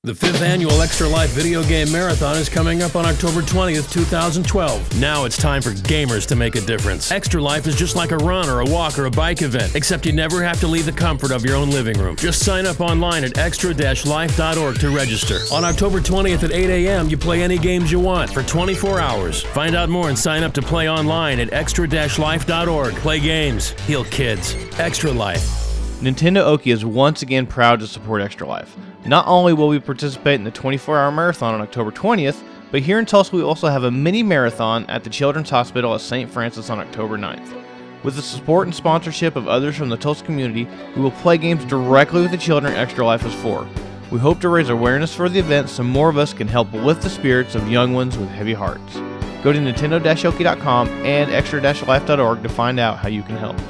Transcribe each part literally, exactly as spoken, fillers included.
The fifth annual Extra Life Video Game Marathon is coming up on October twentieth, two thousand twelve. Now it's time for gamers to make a difference. Extra Life is just like a run or a walk or a bike event, except you never have to leave the comfort of your own living room. Just sign up online at extra dash life dot org to register. On October twentieth at eight a.m., you play any games you want for twenty-four hours. Find out more and sign up to play online at extra dash life dot org. Play games, heal kids. Extra Life. Nintendo Oki is once again proud to support Extra Life. Not only will we participate in the twenty-four hour marathon on October twentieth, but here in Tulsa we also have a mini marathon at the Children's Hospital at Saint Francis on October ninth. With the support and sponsorship of others from the Tulsa community, we will play games directly with the children Extra Life is for. We hope to raise awareness for the event so more of us can help lift the spirits of young ones with heavy hearts. Go to nintendo dash oki dot com and extra dash life dot org to find out how you can help.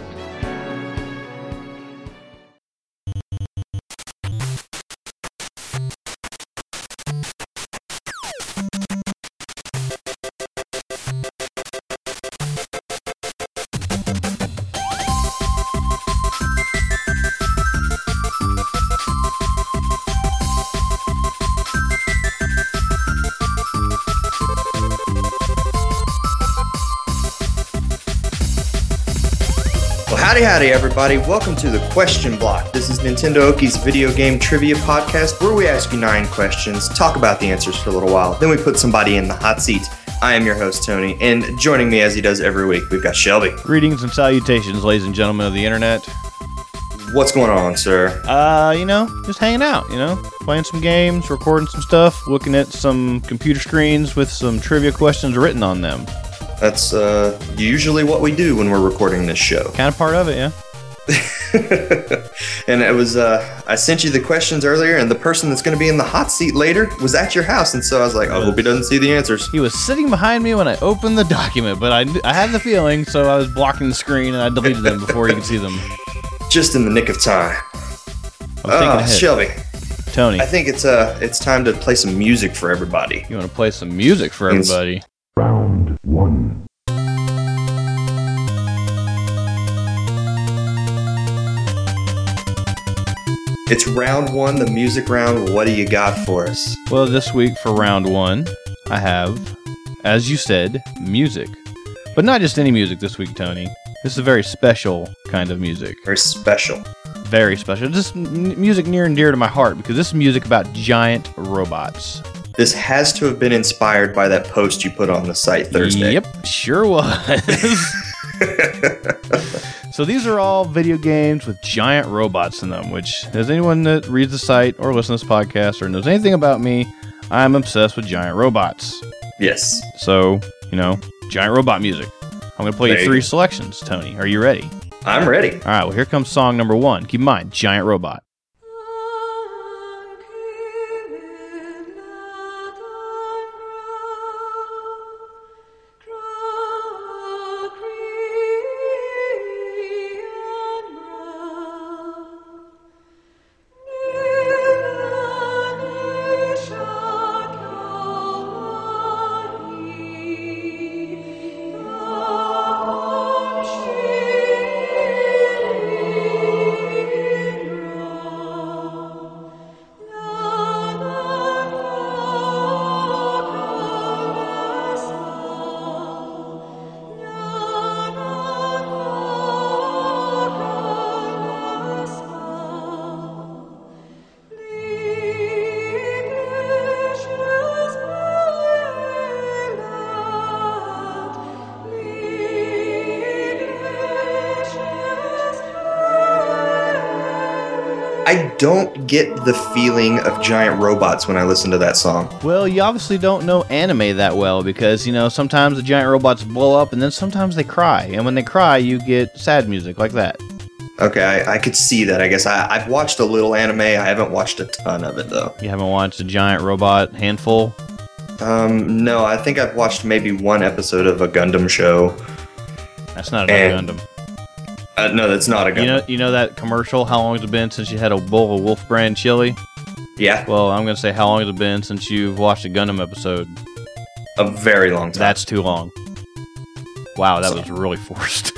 Howdy, howdy, everybody. Welcome to the Question Block. This is Nintendo Oki's video game trivia podcast where we ask you nine questions, talk about the answers for a little while, then we put somebody in the hot seat. I am your host, Tony, and joining me as he does every week, we've got Shelby. Greetings and salutations, ladies and gentlemen of the internet. What's going on, sir? Uh, you know, just hanging out, you know, playing some games, recording some stuff, looking at some computer screens with some trivia questions written on them. That's uh, usually what we do when we're recording this show. Kind of part of it, yeah. And it was, uh, I sent you the questions earlier, and the person that's going to be in the hot seat later was at your house, and so I was like, I hope he doesn't see the answers. He was sitting behind me when I opened the document, but I, I had the feeling, so I was blocking the screen, and I deleted them before he could see them. Just in the nick of time. I was thinking Uh, ahead. Shelby, Tony, I think it's uh, it's time to play some music for everybody. you want to play some music for everybody? Round one. It's round one, the music round. What do you got for us? Well, this week for round one, I have, as you said, music. But not just any music this week, Tony. This is a very special kind of music. Very special. Very special. This is m- music near and dear to my heart because this is music about giant robots. This has to have been inspired by that post you put on the site Thursday. Yep, sure was. So these are all video games with giant robots in them, which, as anyone that reads the site or listens to this podcast or knows anything about me, I'm obsessed with giant robots. Yes. So, you know, giant robot music. I'm going to play There you you three go. selections, Tony. Are you ready? I'm ready. All right, well, here comes song number one. Keep in mind, giant robot. I don't get the feeling of giant robots when I listen to that song. Well, you obviously don't know anime that well because, you know, sometimes the giant robots blow up and then sometimes they cry. And when they cry, you get sad music like that. Okay, I, I could see that. I guess I, I've watched a little anime. I haven't watched a ton of it, though. You haven't watched a giant robot handful? Um, no, I think I've watched maybe one episode of a Gundam show. That's not another And- Gundam. Uh, no, that's not a Gundam. You know, you know that commercial, how long has it been since you had a bowl of Wolf Brand chili? Yeah, Well, I'm going to say, how long has it been since you've watched a Gundam episode? a very long time. That's too long. Wow, that So- was really forced.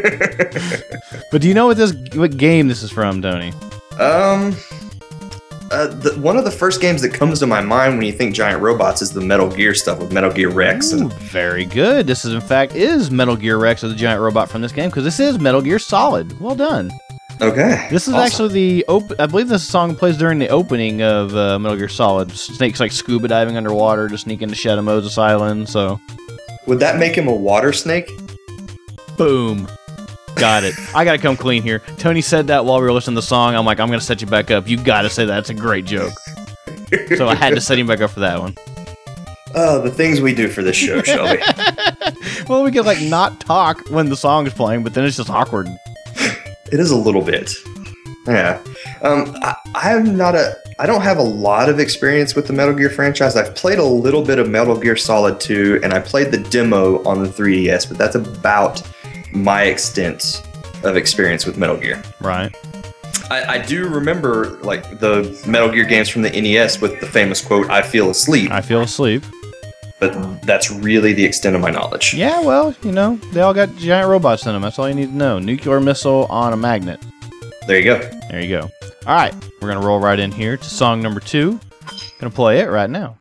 But do you know what this what game this is from, Tony? um, Uh, the, one of the first games that comes to my mind when you think giant robots is the Metal Gear stuff with Metal Gear Rex. Ooh, And very good. This is, in fact, is Metal Gear Rex as the giant robot from this game, because this is Metal Gear Solid. Well done. okay, This is awesome. actually the op- I believe this song plays during the opening of uh, Metal Gear Solid. Snake's like scuba diving underwater to sneak into Shadow Moses Island. So, Would that make him a water snake? boom, got it. I gotta come clean here. Tony said that while we were listening to the song. I'm like, I'm gonna set you back up. You gotta say that. It's a great joke. So I had to set him back up for that one. Oh, the things we do for this show, Shelby. Well, we could like not talk when the song is playing, but then it's just awkward. It is a little bit. Yeah. Um, I, I'm not a. I don't have a lot of experience with the Metal Gear franchise. I've played a little bit of Metal Gear Solid two, and I played the demo on the three D S, but that's about my extent of experience with Metal Gear. Right. I, I do remember like the Metal Gear games from the N E S with the famous quote, "I feel asleep," I feel asleep. but that's really the extent of my knowledge. Yeah, well, you know, they all got giant robots in them. That's all you need to know. Nuclear missile on a magnet. There you go. There you go. All right, we're going to roll right in here to song number two. Going to play it right now.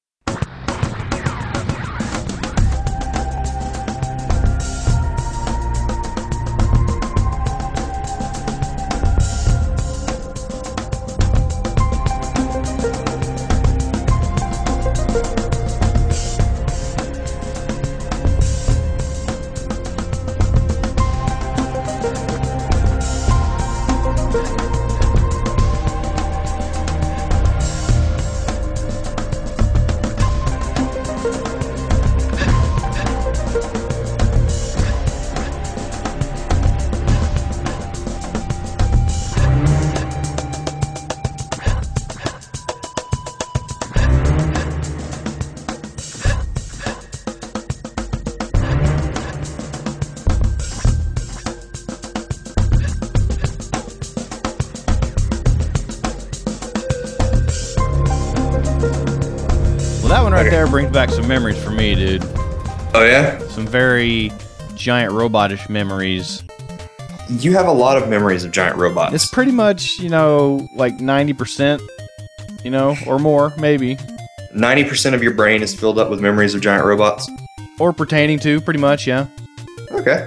Well, that one right Okay. there brings back some memories for me, dude. Oh yeah. Some very giant robotish memories. You have a lot of memories of giant robots. It's pretty much, you know, like ninety percent, you know, or more, maybe. ninety percent of your brain is filled up with memories of giant robots. Or pertaining to, pretty much, yeah. Okay.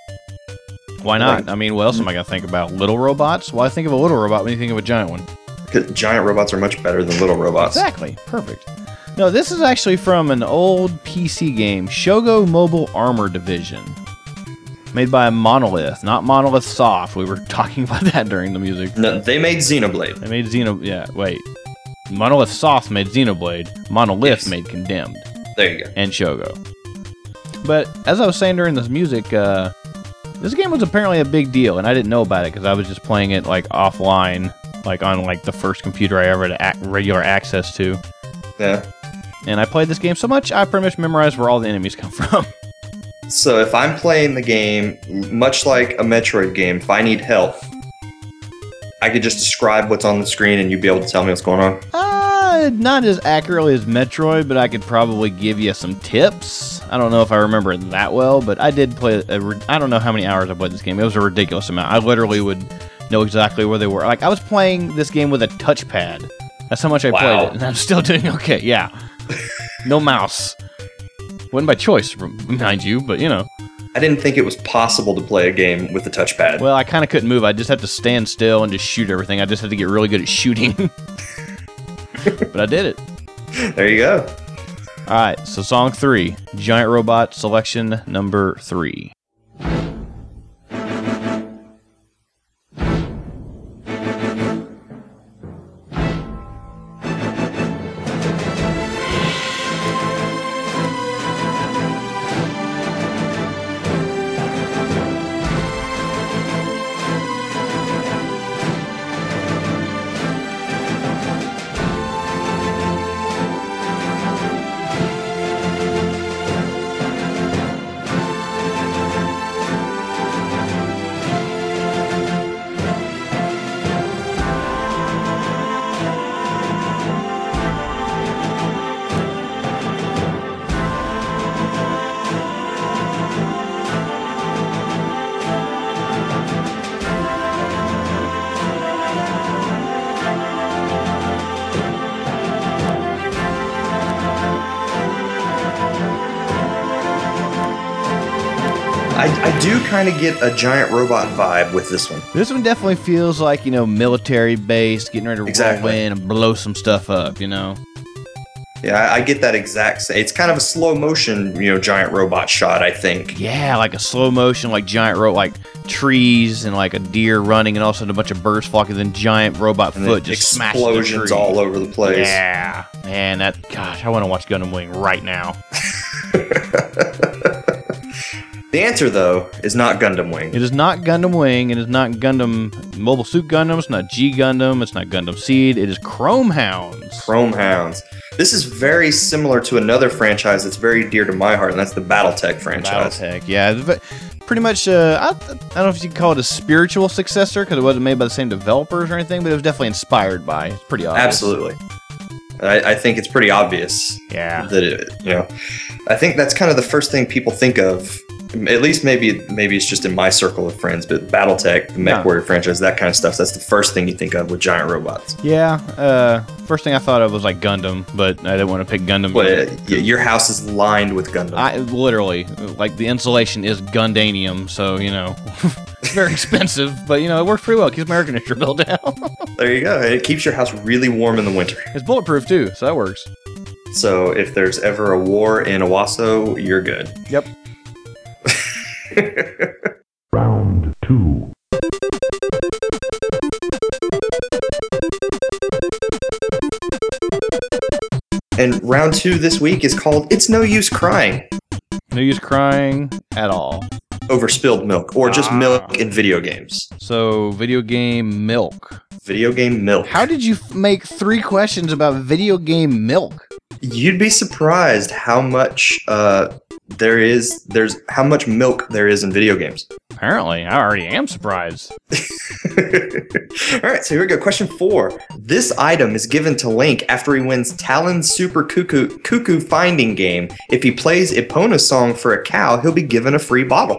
Why not? I mean, what else am I going to think about? Little robots? Why think of a little robot when you think of a giant one? Because giant robots are much better than little robots. Exactly. Perfect. No, this is actually from an old P C game, Shogo Mobile Armor Division. Made by Monolith, not Monolith Soft. We were talking about that during the music. No, they made Xenoblade. They made Xeno... Yeah, wait. Monolith Soft made Xenoblade. Monolith Yes. made Condemned. There you go. And Shogo. But as I was saying during this music, uh, this game was apparently a big deal, and I didn't know about it because I was just playing it like offline, like on like the first computer I ever had ac- regular access to. Yeah. And I played this game so much, I pretty much memorized where all the enemies come from. So if I'm playing the game, much like a Metroid game, if I need help, I could just describe what's on the screen and you'd be able to tell me what's going on. Uh, not as accurately as Metroid, but I could probably give you some tips. I don't know if I remember it that well, but I did play. A, I don't know how many hours I played this game. It was a ridiculous amount. I literally would know exactly where they were. Like I was playing this game with a touchpad. That's how much I Wow. played it, and I'm still doing okay. Yeah, no mouse. Wasn't by choice, mind you, but you know. I didn't think it was possible to play a game with a touchpad. Well, I kind of couldn't move. I just had to stand still and just shoot everything. I just had to get really good at shooting. But I did it. There you go. All right, so song three, Giant Robot selection number three. I, I do kind of get a giant robot vibe with this one. This one definitely feels like, you know, military based, getting ready to Exactly. roll in and blow some stuff up, you know? Yeah, I, I get that exact same. It's kind of a slow motion, you know, giant robot shot, I think. Yeah, like a slow motion, like giant ro like trees and like a deer running, and all of a sudden a bunch of birds flocking, then giant robot And foot then just smashing the explosions tree. all over the place. Yeah, man, that gosh, I want to watch Gundam Wing right now. The answer, though, is not Gundam Wing. It is not Gundam Wing. It is not Gundam Mobile Suit Gundam. It's not G Gundam. It's not Gundam Seed. It is Chrome Hounds. Chrome Hounds. This is very similar to another franchise that's very dear to my heart, and that's the BattleTech franchise. BattleTech, yeah. it's ve- Pretty much, uh, I, I don't know if you can call it a spiritual successor because it wasn't made by the same developers or anything, but it was definitely inspired by. It's pretty obvious. Absolutely. I, I think it's pretty obvious Yeah. that it, you know, I think that's kind of the first thing people think of. At least maybe maybe it's just in my circle of friends, but BattleTech, the MechWarrior Yeah. franchise, that kind of stuff, that's the first thing you think of with giant robots. Yeah. Uh, first thing I thought of was like Gundam, but I didn't want to pick Gundam. But uh, y- your house is lined with Gundam. I literally, like, the insulation is Gundanium, so, you know, it's very expensive, but, you know, it works pretty well. It keeps my air conditioner bill down. There you go. It keeps your house really warm in the winter. It's bulletproof, too, so that works. So if there's ever a war in Owasso, you're good. Yep. Round two. And round two this week is called It's No Use Crying No use crying at all. Over Spilled Milk, or just Ah. milk in video games. So, video game milk. Video game milk. How did you f- make three questions about video game milk? You'd be surprised how much uh, there is, there's how much milk there is in video games. Apparently, I already am surprised. All right, so here we go. Question four. This item is given to Link after he wins Talon's Super Cuckoo Cuckoo Finding game. If he plays Epona's song for a cow, he'll be given a free bottle.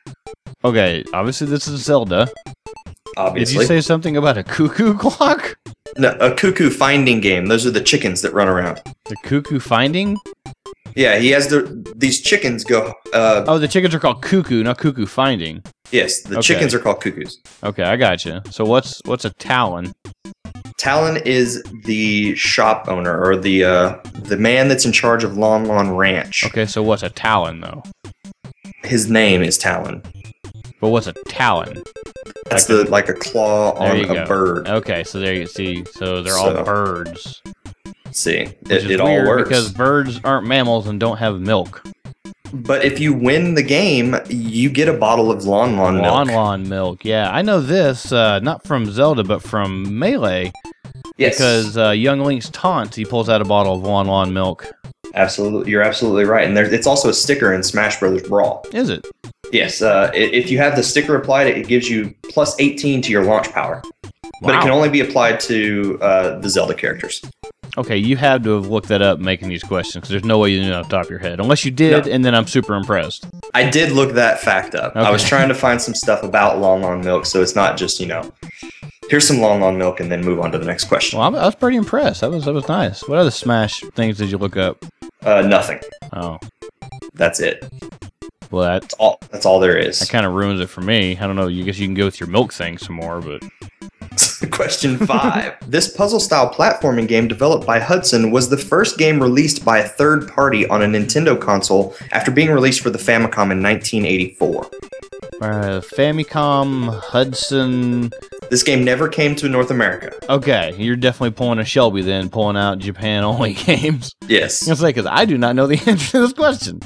Okay, obviously this is Zelda. Obviously. Did you say something about a cuckoo clock? No, a cuckoo finding game. Those are the chickens that run around. The cuckoo finding? Yeah, he has the these chickens go. Uh, Oh, the chickens are called cuckoo, not cuckoo finding. yes, the okay. chickens are called cuckoos. Okay, I gotcha. So what's what's a talon? Talon is the shop owner or the uh, the man that's in charge of Lon Lon Ranch. Okay, so what's a talon though? His name is Talon. But what's a talon? That's Like a- the like a claw There on you a go. bird. Okay, so there you see. So they're So- all birds. See, Which it, is it all weird works. because birds aren't mammals and don't have milk. But if you win the game, you get a bottle of Lon Lon milk. Lon Lon milk. Yeah, I know this uh, not from Zelda, but from Melee. Yes, Because uh, Young Link's taunt, he pulls out a bottle of Lon Lon milk. absolutely, you're absolutely right. And there's it's also a sticker in Smash Brothers Brawl. Is it? Yes, uh, i- if you have the sticker applied, it gives you plus eighteen to your launch power. But it Wow. can only be applied to uh, the Zelda characters. Okay, you had to have looked that up making these questions because there's no way you knew off the top of your head. Unless you did, No. and then I'm super impressed. I did look that fact up. I was Okay. trying to find some stuff about Lon Lon milk, so it's not just, you know, here's some Lon Lon milk and then move on to the next question. Well, I'm, I was pretty impressed. That was that was nice. What other Smash things did you look up? Uh, nothing. Oh, That's it. well, that, That's all. That's all there is. that kind of ruins it for me. I don't know. You guess you can go with your milk thing some more, but Question five. This puzzle-style platforming game developed by Hudson was the first game released by a third party on a Nintendo console after being released for the Famicom in nineteen eighty-four. uh, Famicom, Hudson. This game never came to North America. Okay, you're definitely pulling a Shelby then, pulling out Japan only games. Yes. I was like, because I do not know the answer to this question.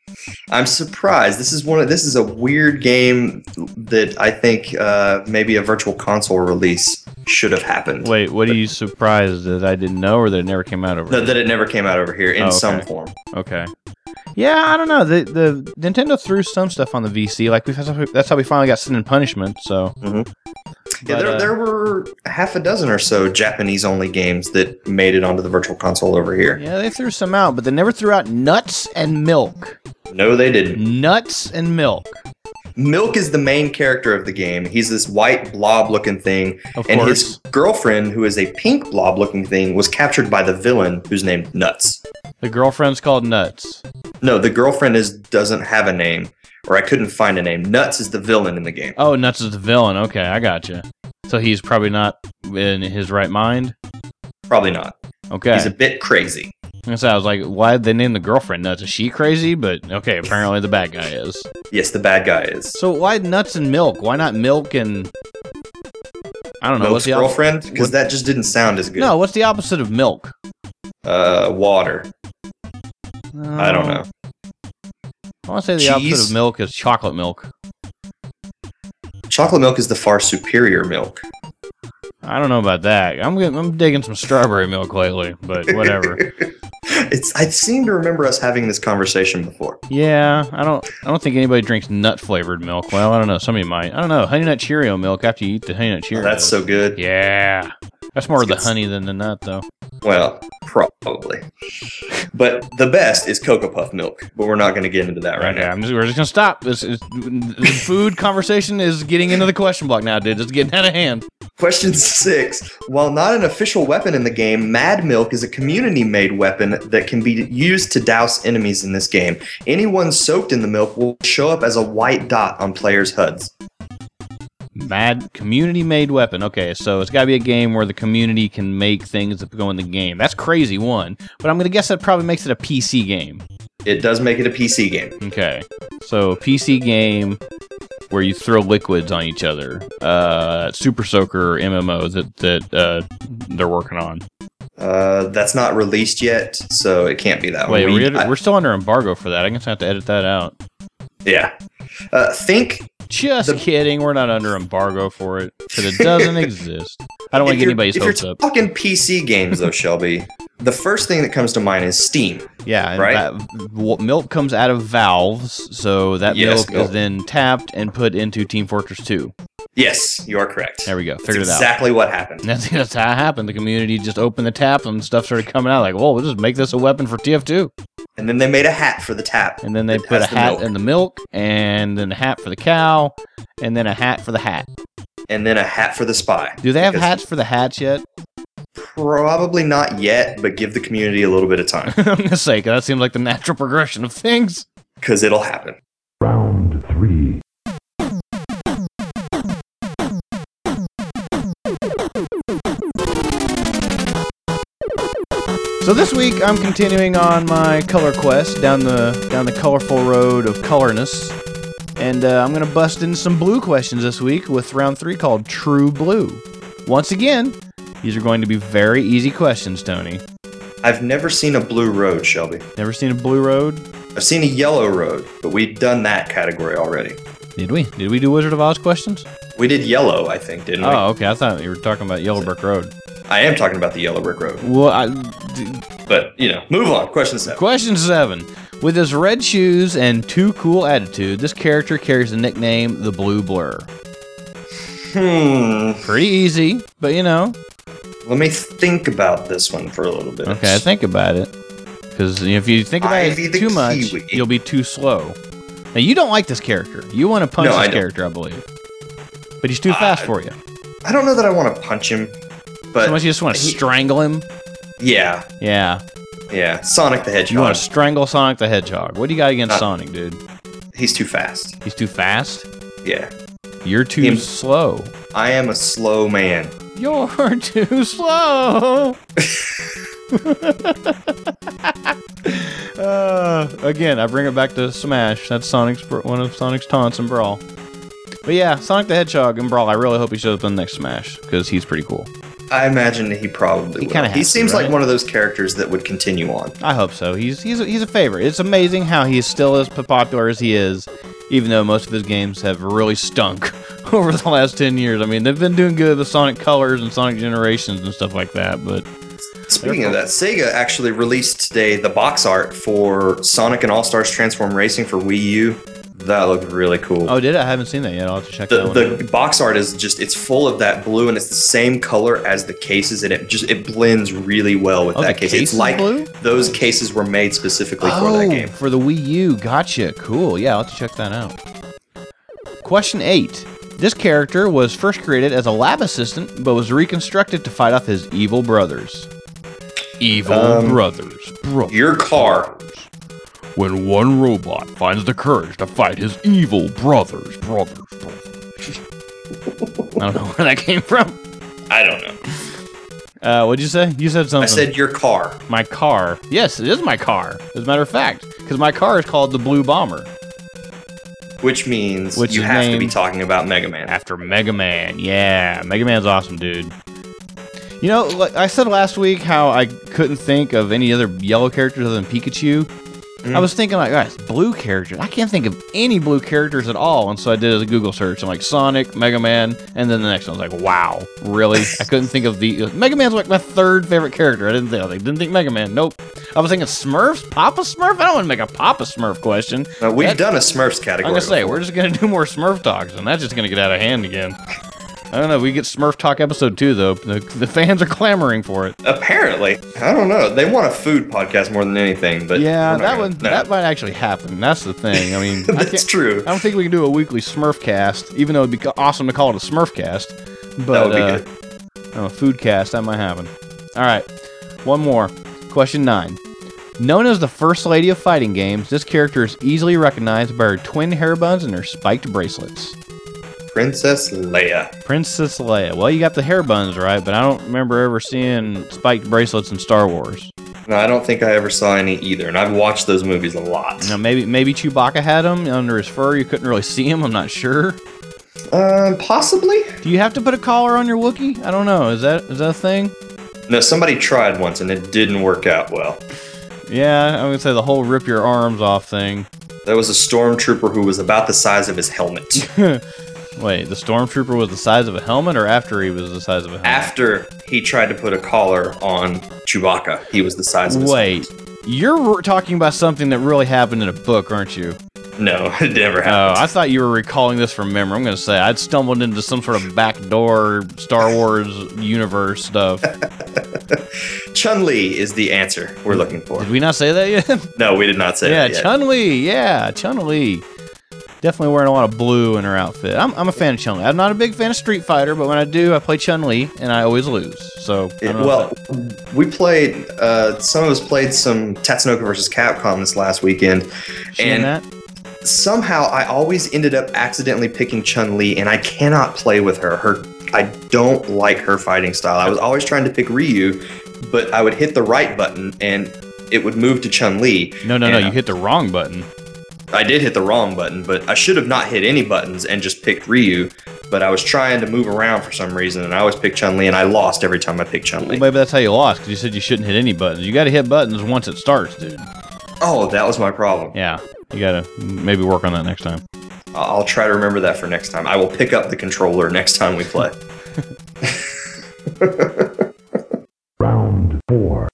I'm surprised. This is one of this is a weird game that I think uh, maybe a virtual console release should have happened. Wait, what are you surprised that I didn't know or that it never came out over? No, that it never came out over here in Oh, okay. some form. Okay. Yeah, I don't know. The the Nintendo threw some stuff on the V C. Like we that's how we finally got Sin and Punishment. So Yeah, But, there, uh, there were half a dozen or so Japanese-only games that made it onto the virtual console over here. yeah, they threw some out, but they never threw out Nuts and Milk. No, they didn't. Nuts and Milk. Milk is the main character of the game. He's this white blob-looking thing, Of and course. his girlfriend, who is a pink blob-looking thing, was captured by the villain, who's named Nuts. The girlfriend's called Nuts. No, the girlfriend is doesn't have a name. or I couldn't find a name. Nuts is the villain in the game. Oh, Nuts is the villain. Okay, I gotcha. So he's probably not in his right mind? Probably not. Okay. He's a bit crazy. So I was like, why did they name the girlfriend Nuts? Is she crazy? But okay, apparently the bad guy is. Yes, the bad guy is. So why Nuts and Milk? Why not Milk and... I don't know. Milk's what's the op- girlfriend? Because what- that just didn't sound as good. No, what's the opposite of milk? Uh, water. Uh, I don't know. I want to say the Cheese? opposite of milk is chocolate milk. Chocolate milk is the far superior milk. I don't know about that. I'm getting, I'm digging some strawberry milk lately, but whatever. It's. I seem to remember us having this conversation before. Yeah, I don't I don't think anybody drinks nut flavored milk. Well, I don't know. Somebody might. I don't know. Honey Nut Cheerio milk after you eat the Honey Nut Cheerio. Oh, that's so good. Yeah. That's more of the It's- honey than the nut, though. Well, probably. But the best is Cocoa Puff milk. But we're not going to get into that right Okay, now. I'm just, we're just gonna stop. This is, the food conversation is getting into the question block now, dude. It's getting out of hand. Question six. While not an official weapon in the game, Mad Milk is a community-made weapon that can be used to douse enemies in this game. Anyone soaked in the milk will show up as a white dot on players' H U Ds. Mad community made weapon. Okay, so it's got to be a game where the community can make things that go in the game. That's crazy, one. But I'm gonna guess that probably makes it a P C game. It does make it a P C game. Okay, so P C game where you throw liquids on each other. Uh, Super Soaker M M O that that uh, they're working on. Uh, that's not released yet, so it can't be that Wait, one. We- we're, I- we're still under embargo for that. I guess I have to edit that out. yeah. Uh, think Just The- kidding. We're not under embargo for it because it doesn't exist. I don't want to if get you're- anybody's if hopes you're up. talking P C games, though, Shelby, the first thing that comes to mind is Steam. Yeah, and Right? that, w- milk comes out of valves, so that Yes, milk, milk. is then tapped and put into Team Fortress two. Yes, you are correct. There we go. That's Figured it out. exactly what happened. That's, that's how it happened. The community just opened the tap and stuff started coming out. Like, whoa, we'll just make this a weapon for T F two. And then they made a hat for the tap. And then they that put a has the hat milk. in the milk, and then a hat for the cow, and then a hat for the hat. And then a hat for the spy. Do they have Because hats for the hats yet? Probably not yet, but give the community a little bit of time. I'm gonna say, 'cause that seems like the natural progression of things. Because it'll happen. Round three. So this week I'm continuing on my color quest down the down the colorful road of colorness, and uh, I'm gonna bust in some blue questions this week with round three called True Blue. Once again, these are going to be very easy questions, Tony. I've never seen a blue road, Shelby. Never seen a blue road? I've seen a yellow road, but we've done that category already. Did we? Did we do Wizard of Oz questions? We did yellow, I think, didn't we? Oh, okay. I thought you were talking about Yellow Brick Road. I am talking about the yellow brick road. Well, I, d- But, you know, move on. Question seven. question seven. With his red shoes and too cool attitude, this character carries the nickname the Blue Blur. Hmm. Pretty easy, but you know. Let me think about this one for a little bit. Okay, think about it. Because if you think about Ivy it the too much, Kiwi. you'll be too slow. Now, you don't like this character. You want to punch No, I this don't. character, I believe. But he's too fast Uh, for you. I don't know that I want to punch him, but So much you just want to he- strangle him. yeah, Yeah. yeah. Sonic the You Hedgehog. want to strangle Sonic the Hedgehog. What do you got against Uh, Sonic, dude? He's too fast. He's too fast? Yeah. You're too Him- slow. I am a slow man. You're too slow. uh, again, I bring it back to Smash. That's Sonic's one of Sonic's taunts in Brawl. But yeah, Sonic the Hedgehog in Brawl. I really hope he shows up in the next Smash because he's pretty cool. I imagine he probably He will. kinda He has to, seems right? like one of those characters that would continue on. I hope so. He's he's a, he's a favorite. It's amazing how he's still as popular as he is, even though most of his games have really stunk over the last ten years. I mean, they've been doing good with Sonic Colors and Sonic Generations and stuff like that, but Speaking of that, Sega actually released today the box art for Sonic and All-Stars Transform Racing for Wii U. That looked really cool. oh, did it? I haven't seen that yet. I'll have to check that The, one out. the box art is just, it's full of that blue and it's the same color as the cases and it just, it blends really well with Oh, that the case. case It's is like blue? those cases were made specifically for Oh, that game. for the Wii U. Gotcha. Cool. Yeah, I'll have to check that out. Question eight. This character was first created as a lab assistant, but was reconstructed to fight off his evil brothers. Evil Um, brothers. Bro- Your car. when one robot finds the courage to fight his evil brothers, brothers, brothers. I don't know where that came from. I don't know. Uh, what'd you say? You said something. I said your car. My car. Yes, it is my car, as a matter of fact. Because my car is called the Blue Bomber. Which means Which you is have to be named talking about Mega Man. After Mega Man. Yeah, Mega Man's awesome, dude. You know, like I said last week how I couldn't think of any other yellow characters other than Pikachu. Mm. I was thinking, like, guys, blue characters. I can't think of any blue characters at all. And so I did a Google search. I'm like, Sonic, Mega Man, and then the next one. I was like, wow, really? I couldn't think of the... Mega Man's like my third favorite character. I didn't think, I didn't think Mega Man. Nope. I was thinking Smurfs? Papa Smurf? I don't want to make a Papa Smurf question. No, we've That, done a Smurfs category. I'm going to say, before. we're just going to do more Smurf talks, and that's just going to get out of hand again. I don't know. We get Smurf Talk episode two, though. The, the fans are clamoring for it. Apparently. I don't know. They want a food podcast more than anything, but Yeah, we're not that gonna- one no. that might actually happen. That's the thing. I mean, I That's can't- true. I don't think we can do a weekly Smurf cast, even though it'd be awesome to call it a Smurf cast. But That would be uh, good. oh, a food cast, that might happen. All right, one more. Question nine. Known as the First Lady of Fighting Games, this character is easily recognized by her twin hair buns and her spiked bracelets. Princess Leia. Princess Leia. Well, you got the hair buns right, but I don't remember ever seeing spiked bracelets in Star Wars. No, I don't think I ever saw any either, and I've watched those movies a lot. Now, maybe maybe Chewbacca had them under his fur. You couldn't really see him. I'm not sure. Um, possibly? Do you have to put a collar on your Wookiee? I don't know. Is that is that a thing? No, somebody tried once and it didn't work out well. Yeah, I would say the whole rip your arms off thing. There was a stormtrooper who was about the size of his helmet. Wait, the stormtrooper was the size of a helmet, or after he was the size of a helmet? After he tried to put a collar on Chewbacca, he was the size of his Wait, helmet. you're talking about something that really happened in a book, aren't you? No, it never Oh, happened. I thought you were recalling this from memory. I'm going to say I'd stumbled into some sort of backdoor Star Wars universe stuff. Chun-Li is the answer we're looking for. Did we not say that yet? No, we did not say yeah, that yet. Chun-Li. Yeah, Chun-Li. Definitely wearing a lot of blue in her outfit. I'm, I'm a fan of Chun-Li. I'm not a big fan of Street Fighter, but when I do, I play Chun-Li, and I always lose. So, I It- don't know well, if we played, uh, some of us played some Tatsunoko versus Capcom this last weekend, that- she in and that? somehow I always ended up accidentally picking Chun-Li, and I cannot play with her. Her, I don't like her fighting style. I was always trying to pick Ryu, but I would hit the right button, and it would move to Chun-Li. No, no, no. and You hit the wrong button. I did hit the wrong button, but I should have not hit any buttons and just picked Ryu. But I was trying to move around for some reason, and I always picked Chun-Li, and I lost every time I picked Chun-Li. Maybe that's how you lost, because you said you shouldn't hit any buttons. You got to hit buttons once it starts, dude. Oh, that was my problem. Yeah, you got to maybe work on that next time. I'll try to remember that for next time. I will pick up the controller next time we play. Round four.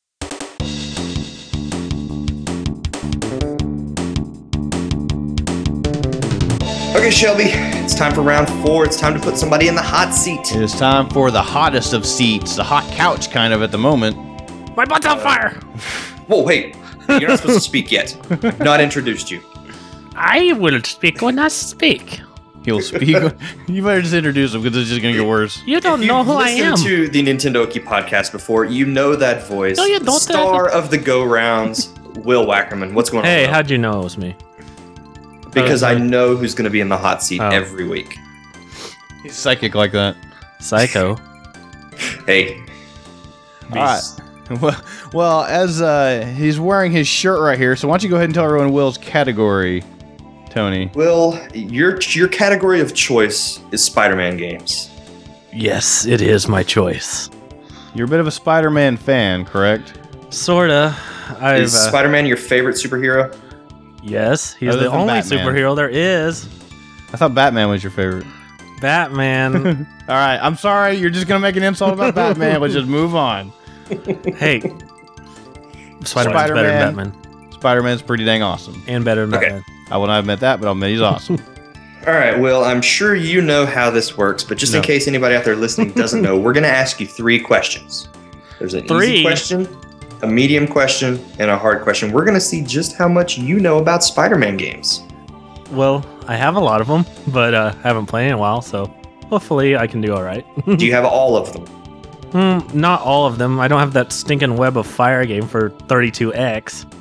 Okay, Shelby, it's time for round four. It's time to put somebody in the hot seat. It is time for the hottest of seats, the hot couch kind of at the moment. My butt's on fire! Whoa, wait. You're not supposed to speak yet. I've not introduced you. I will speak when I speak. He'll speak. You better just introduce him, because it's just going to get worse. You don't If know you've who I am. listened to the Nintendo Oki podcast before, you know that voice. No, you don't. Star of the Go Rounds, Will Wackerman. What's going on? Hey, Will? how'd you know it was me? Because uh, I know who's going to be in the hot seat Oh. every week. He's psychic like that. Psycho. Hey. All right. Well, well, as uh, he's wearing his shirt right here, so why don't you go ahead and tell everyone Will's category, Tony? Will, your your category of choice is Spider-Man games. Yes, it is my choice. You're a bit of a Spider-Man fan, correct? Sorta. I've, Is uh, Spider-Man your favorite superhero? yes, he's Other the than only Batman. superhero there is. I thought Batman was your favorite. Batman. All right, I'm sorry. You're just gonna make an insult about Batman. Let's just move on. Hey. Spider-Man's better Spider-Man. than Batman. Spider-Man's pretty dang awesome. And better than Okay. Batman. I will not admit that, but I'll admit he's awesome. All right, Will, I'm sure you know how this works, but just in No. case anybody out there listening doesn't know, we're going to ask you three questions. There's an Three? easy question, a medium question, and a hard question. We're going to see just how much you know about Spider-Man games. Well, I have a lot of them, but uh, haven't played in a while, so hopefully I can do all right. Do you have all of them? Hmm, not all of them. I don't have that stinking Web of Fire game for thirty-two X.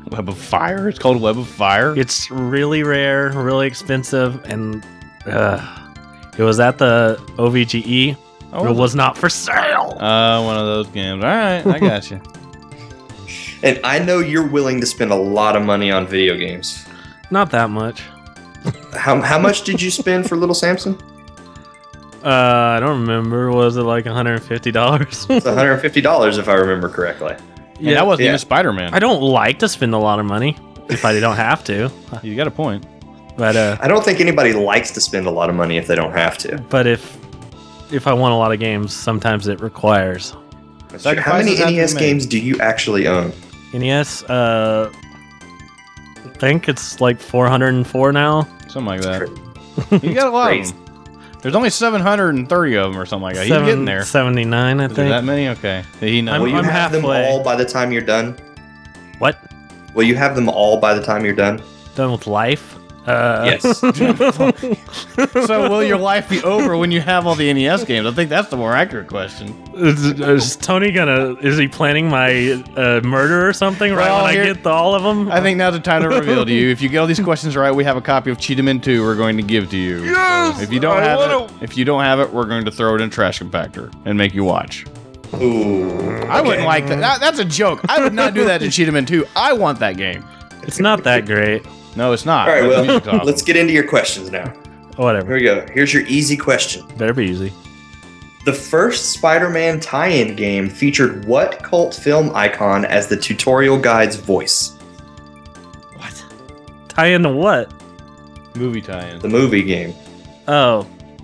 Web of Fire? It's called Web of Fire? It's really rare, really expensive, and uh, it was at the O V G E. Oh, it was not for sale. Uh, one of those games. All right, I got you. And I know you're willing to spend a lot of money on video games. Not that much. How how much did you spend for Little Samson? Uh, I don't remember. Was it like one hundred fifty dollars? It's one hundred fifty dollars if I remember correctly. Yeah, that wasn't yeah. even Spider-Man. I don't like to spend a lot of money if I don't have to. You got a point. But uh, I don't think anybody likes to spend a lot of money if they don't have to. but if if I want a lot of games, sometimes it requires. How many Sacrifices have to N E S be made. games do you actually own? N E S, uh, I think it's like four hundred four now. Something like that. You got a lot Crazy. of them. There's only seven hundred thirty of them or something like that. He's getting there. Is seventy-nine, I there that think. many? Okay. He knows. I'm- Will you have them halfway. all by the time you're done? What? Will you have them all by the time you're done? Done with life? Uh, Yes. So will your life be over when you have all the N E S games? I think that's the more accurate question. Is, is Tony gonna? Is he planning my uh, murder or something? Right Well, when here- I get the, all of them? I think now's the time to reveal to you. If you get all these questions right, we have a copy of Cheetah two we're going to give to you. Yes! So if you don't I have wanna- it, if you don't have it, we're going to throw it in a trash compactor and make you watch. Ooh. I wouldn't like that. that. That's a joke. I would not do that to Cheetah two. I want that game. It's not that great. No, it's not. All right, but the music's well, awesome. let's get into your questions now. Here Whatever. we go. Here's your easy question. Better be easy. The first Spider-Man tie-in game featured what cult film icon as the tutorial guide's voice? What? Tie into what? movie tie-in. Uh, The movie game. Oh.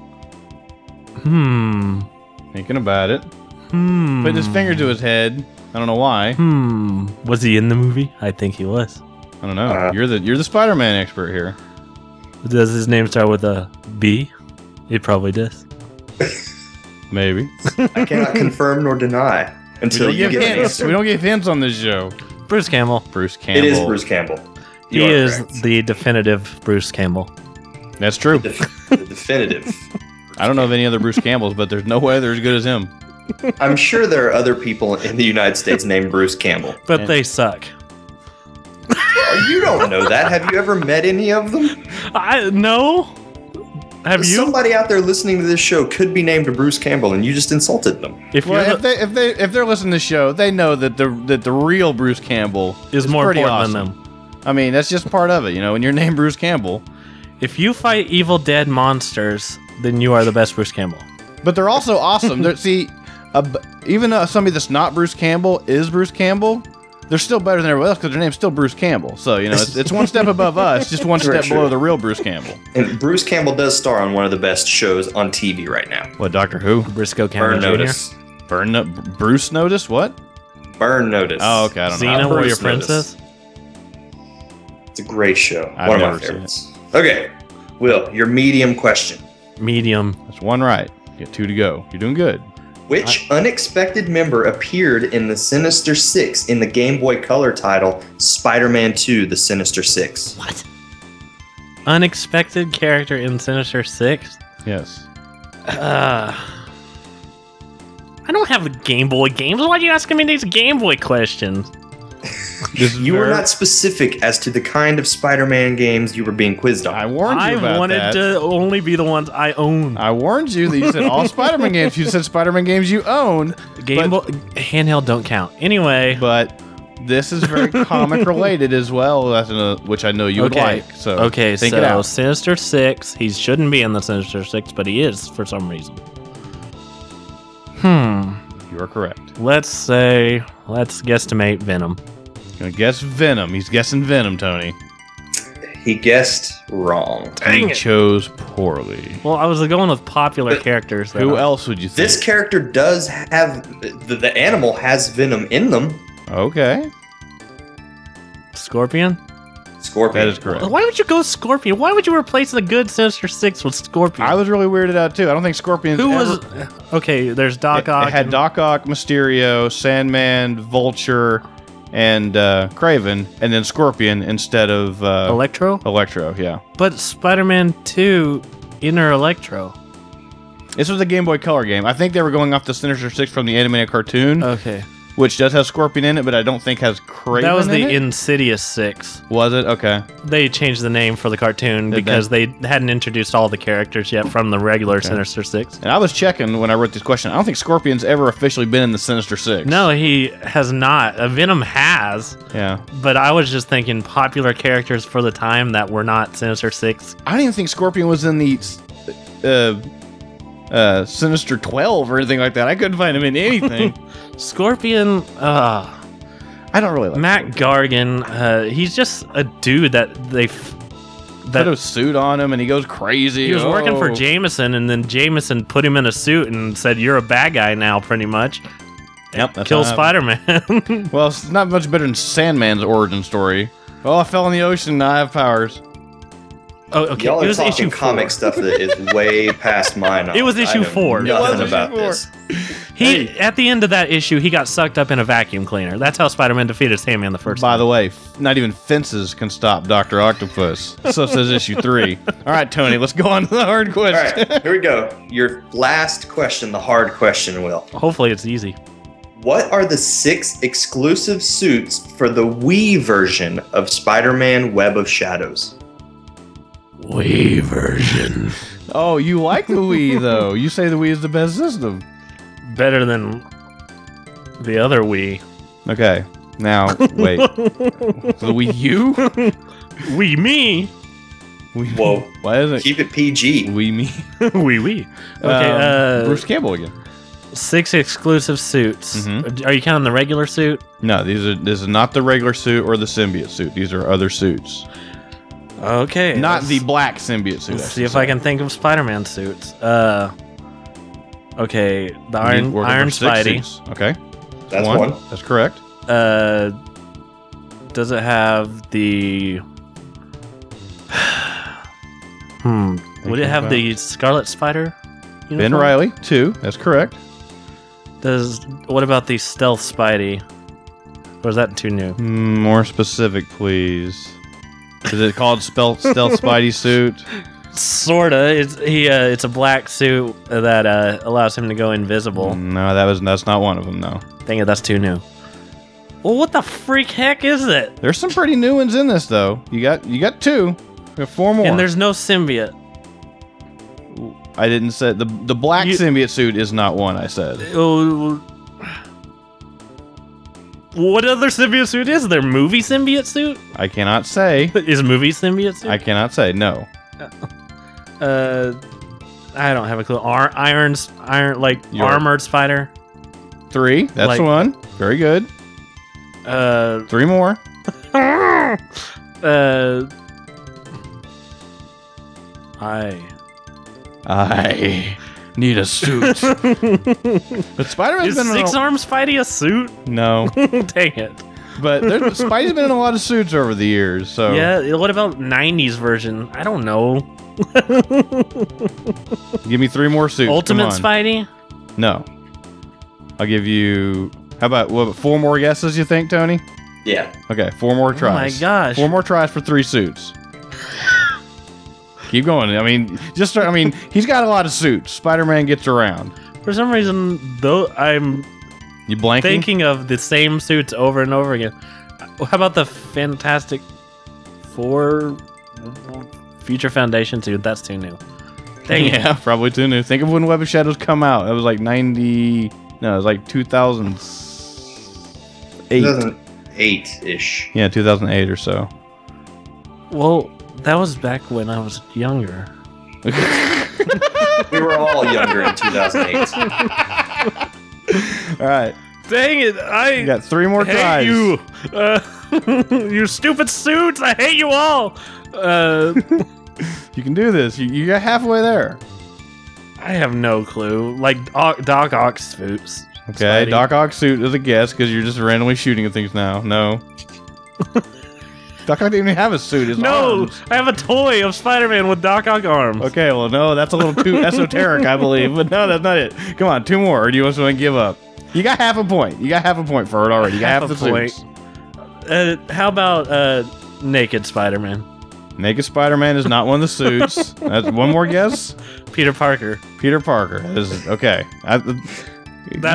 Hmm. Thinking about it. Hmm. Putting his finger to his head. I don't know why. Hmm. Was he in the movie? I think he was. I don't know. Uh, you're the you're the Spider-Man expert here. Does his name start with a B? It probably does. Maybe. I cannot confirm nor deny We until don't you give give an hints. answer. We don't give hints on this show. Bruce Campbell. Bruce Campbell. It is Bruce Campbell. You He are is correct. the definitive Bruce Campbell. That's true. the, the definitive. I don't know of any other Bruce Campbells, but there's no way they're as good as him. I'm sure there are other people in the United States named Bruce Campbell. But And- they suck. Oh, you don't know that. Have you ever met any of them? I no. Have you? Somebody out there listening to this show could be named Bruce Campbell, and you just insulted them. If Well, you're if they if they if they're listening to the show, they know that the that the real Bruce Campbell is more pretty important awesome. than them. I mean, that's just part of it, you know. When you're named Bruce Campbell, If you fight evil dead monsters, then you are the best Bruce Campbell. but they're also awesome. They're, see, a b even though somebody that's not Bruce Campbell is Bruce Campbell, they're still better than everybody else because their name's still Bruce Campbell. So you know, it's, it's one step above us, just one True, step true. below the real Bruce Campbell. And Bruce Campbell does star on one of the best shows on T V right now. What, Doctor Who? Briscoe Campbell Burn Junior Notice. Burn no- Bruce Notice? What? Burn Notice. Oh, okay. I don't know. Xena, Bruce Warrior Notice. Princess. It's a great show. I've one of my never seen favorites. Okay, Will, your medium question. Medium. That's one right. You get two to go. You're doing good. Which unexpected member appeared in the Sinister Six in the Game Boy Color title Spider-Man two: The Sinister Six? What? Unexpected character in Sinister Six. Yes. Uh, I don't have the Game Boy games. Why are you asking me these Game Boy questions? This is You were very- not specific as to the kind of Spider-Man games you were being quizzed on. I warned you I about wanted that. to only be the ones I own. I warned you that you said all Spider-Man games. You said Spider-Man games you own, Game Boy handheld don't count. Anyway, but this is very comic related as well, that's a- which I know you would okay, like. So okay, think so it out. Sinister Six. He shouldn't be in the Sinister Six, but he is for some reason. Hmm. You are correct. Let's say, let's guesstimate Venom. Gonna guess Venom. He's guessing Venom, Tony. He guessed wrong. he chose poorly. Well, I was going with popular But characters. that Who I- else would you think? This character does have the, the animal has venom in them. Okay, Scorpion? Scorpion. that is correct. Why would you go Scorpion? Why would you replace the good Sinister Six with Scorpion? I was really weirded out too. I don't think Scorpion's Who ever- was? Okay, there's Doc It, Ock. it had and- Doc Ock, Mysterio, Sandman, Vulture, and uh, Craven, and then Scorpion instead of uh, Electro, Electro. Yeah, but Spider-Man Two, Inner Electro. this was a Game Boy Color game. I think they were going off the Sinister Six from the animated cartoon. Okay, which does have Scorpion in it, but I don't think has Kraven That was in the it. Insidious six. Was it? Okay. They changed the name for the cartoon Did because they? they hadn't introduced all the characters yet from the regular Sinister Six. And I was checking when I wrote this question. I don't think Scorpion's ever officially been in the Sinister Six. No, he has not. Uh, Venom has, Yeah. but I was just thinking popular characters for the time that were not Sinister Six. I don't even think Scorpion was in the uh, uh, Sinister twelve or anything like that. I couldn't find him in anything. Scorpion, uh, I don't really like Matt Gargan, uh, he's just a dude that they. F- Put a that suit on him and he goes crazy. he was working for Oh. Jameson, and then Jameson put him in a suit and said, "You're a bad guy now," pretty much. Yep, that's Kill how it Spider-Man. Well, it's not much better than Sandman's origin story. Oh, I fell in the ocean and I have powers. Oh, okay. Y'all It are was talking issue comic four. stuff that is way past my knowledge. It was issue I know four. It Nothing was issue about four. this. He at the end of that issue, he got sucked up in a vacuum cleaner. That's how Spider-Man defeated Sandman the first By time. the way, f- not even fences can stop Doctor Octopus. So says issue three. All right, Tony, let's go on to the hard All question. right, here we go. Your last question, the hard question, Will. Hopefully, it's easy. What are the six exclusive suits for the Wii version of Spider-Man Web of Shadows? Wii version. Oh, you like the Wii, though. You say the Wii is the best system. Better than the other Wii. Okay, now, wait. The Wii U? Wii me. Wii Whoa. Why is it Keep it P G. Wii Me? Wii Wii. Okay, Um, uh, Bruce Campbell again. six exclusive suits. Mhm. Are you counting the regular suit? No, these are this is not the regular suit or the symbiote suit. These are other suits. Okay. Not let's- the black symbiote suit. Let's I see should if I say. can think of Spider-Man suits. Uh, okay, the We need Iron working Iron for six Spidey. suits. Okay, That's one. That's correct. Uh, does it have the? hmm. Would it have about- the Scarlet Spider? Ben uniform? Riley, two. That's correct. Does what about the Stealth Spidey? Or is that too new? Mm, more specific, please. Is it called Spell Stealth Spidey suit? Sorta. It's he. Uh, it's a black suit that uh, allows him to go invisible. No, that was that's not one of them. No, Dang it, that's too new. Well, what the freak heck is it? there's some pretty new ones in this though. You got you got two. You got four more. And there's no symbiote. I didn't say the the black You- symbiote suit is not one. I said. Oh. What other symbiote suit is there? Movie symbiote suit? I cannot say. Is movie symbiote suit? I cannot say no. uh, I don't have a clue. Ar- irons, iron, like Your- armored spider. Three. That's Like- the one. Very good. Uh, Three more. uh, I. I need a suit. But Spider-Man's Is been in six a, arm Spidey a suit? no, Dang it. but there, Spidey's been in a lot of suits over the years. So Yeah. What about nineties version? I don't know. give me three more suits. Ultimate Come on. Spidey. No, I'll give you. How about what? Four more guesses? You think, Tony? Yeah. Okay, four more tries. Oh my gosh. Four more tries for three suits. Keep going. I mean, just start, I mean, he's got a lot of suits. Spider-Man gets around. For some reason, though, I'm You blanking? thinking of the same suits over and over again. How about the Fantastic Four Future Foundation suit? That's too new. Dang it. Yeah, probably too new. Think of when Web of Shadows come out. It was like ninety. No, it was like two thousand eight. two thousand eight-ish. Yeah, two thousand eight or so. Well, that was back when I was younger. We were all younger in two thousand eight. All right, Dang it! I you got three more hate tries. you. Uh, you stupid suits! I hate you all. Uh, You can do this. You, you got halfway there. I have no clue. Like Doc, Doc Ock suits. Okay, Spidey. Doc Ock suit is a guess because you're just randomly shooting at things now. No. Doc Ock didn't even have a suit. His No, arms. I have a toy of Spider-Man with Doc Ock arms. Okay, well, no, that's a little too esoteric, I believe. But no, that's not it. Come on, two more, or do you want to give up? You got half a point. You got half a point for it already. You got half, Half the a point. suits. Uh, how about uh, Naked Spider-Man? Naked Spider-Man is not one of the suits. That's one more guess. Peter Parker. Peter Parker. That is okay. I, That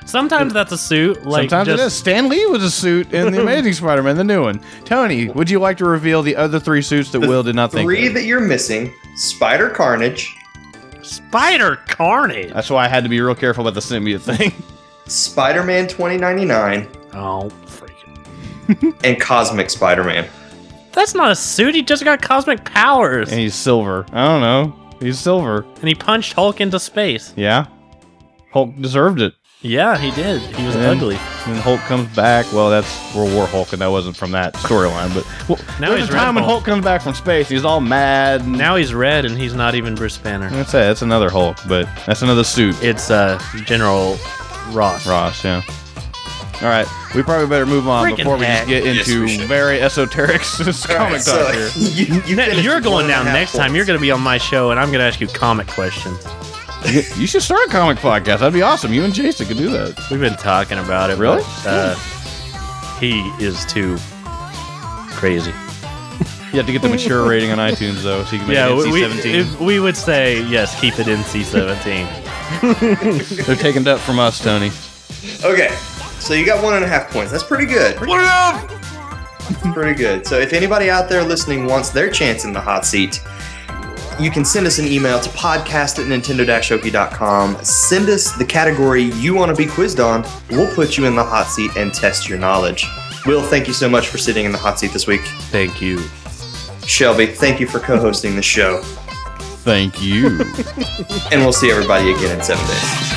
Sometimes that's a suit. Like Sometimes just, it is. Stan Lee was a suit in The Amazing Spider-Man, the new one. Tony, would you like to reveal the other three suits that The Will did not think Three of? that you're missing: Spider Carnage, Spider Carnage. That's why I had to be real careful about the symbiote thing. Spider-Man twenty ninety-nine, Oh, freaking. and Cosmic Spider-Man. That's not a suit. He just got cosmic powers. And he's silver. I don't know. He's silver. And he punched Hulk into space. Yeah. Hulk deserved it. Yeah, he did. He was And ugly. Then Hulk comes back. Well, that's World War Hulk, and that wasn't from that storyline. But well, Now there's he's a time Red when Hulk. Hulk comes back from space. He's all mad. And Now he's red, and he's not even Bruce Banner. that's it. That's another Hulk, but that's another suit. It's uh, General Ross. Ross, yeah. All right, we probably better move on Freaking before we just heck. get Yes, into we should. very esoteric comic All right, so talk here. you, you Ne- finished You're with going one and down a half next time. points. You're going to be on my show, and I'm going to ask you comic questions. You you should start a comic podcast. That'd be awesome. You and Jason could do that. We've been talking about it. Really? But, uh, he is too crazy. You have to get the mature rating on iTunes though, so you can make Yeah, it we, N C we, seventeen. if we would say, yes, keep it N C seventeen. They're taking that from us, Tony. Okay, so you got one and a half points. That's pretty good. Pretty good. So if anybody out there listening wants their chance in the hot seat, you can send us an email to podcast at nintendo dash oki dot com. Send us the category you want to be quizzed on. We'll put you in the hot seat and test your knowledge. Will, thank you so much for sitting in the hot seat this week. Thank you. Shelby, thank you for co-hosting the show. Thank you. And we'll see everybody again in seven days.